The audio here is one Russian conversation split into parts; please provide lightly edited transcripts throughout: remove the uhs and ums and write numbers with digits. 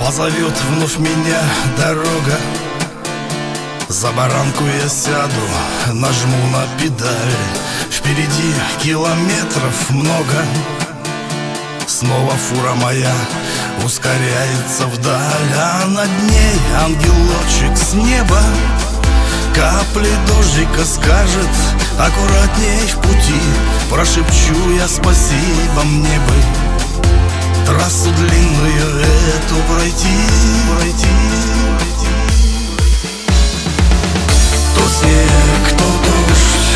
Позовет вновь меня дорога, за баранку я сяду, нажму на педаль. Впереди километров много, снова фура моя ускоряется вдаль, а над ней ангелочек с неба капли дождика скажет: аккуратней в пути. Прошепчу я: спасибо, мне бы трассу длинную эту пройти. То снег, то дождь,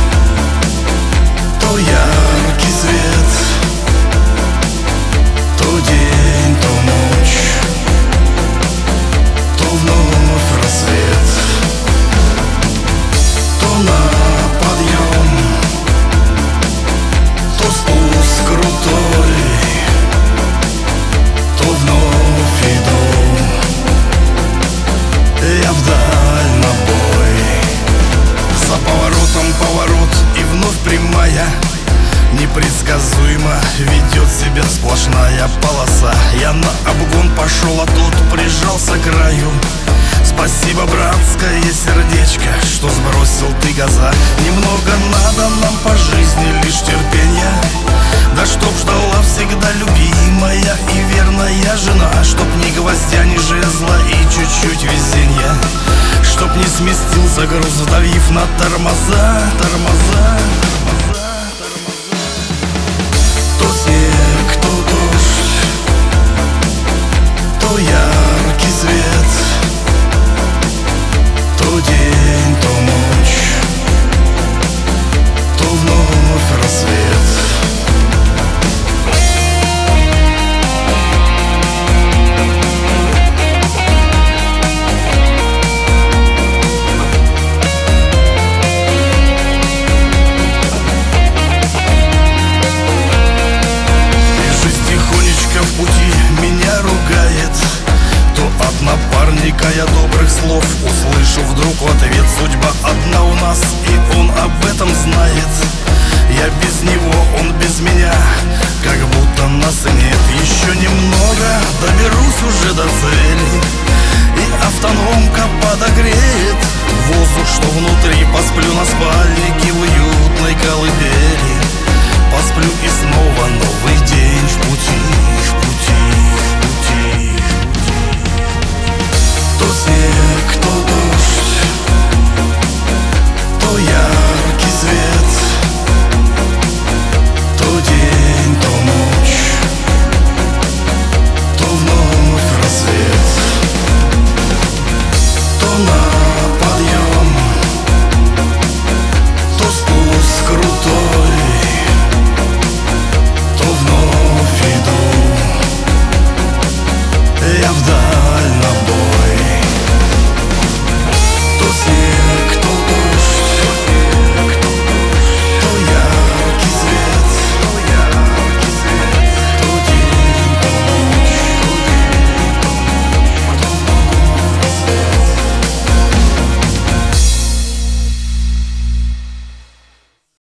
то яркий свет, то день, то ночь, то вновь рассвет, то на подъем, то спуск крутой, то вновь иду я вдаль на бой. За поворотом поворот и вновь прямая, непредсказуемо ведет себя сплошная полоса. Я на обгон пошел, а тот прижался к краю. Спасибо, братское сердечко, что сбросил ты газа. Немного надо нам по жизни, лишь терпения, да чтоб ждала всегда любимая и верная жена. Чтоб ни гвоздя, ни жезла и чуть-чуть везенья, чтоб не сместился груз, вдавив на тормоза. То снег, то дождь, то яркий свет, то день, то ночь, то вновь рассвет. Напарника я добрых слов услышу вдруг в ответ: судьба одна у нас, и он об этом знает. Я без него, он без меня, как будто нас нет. Еще немного, доберусь уже до цели, и автономка подогреет воздух, что внутри. Посплю на спальнике в уютной колыбели, посплю и снова новый день в пути. То снег, то дождь, то яркий свет, то день, то ночь, то вновь рассвет, то на подъем, то спуск крутой, то вновь иду я вдаль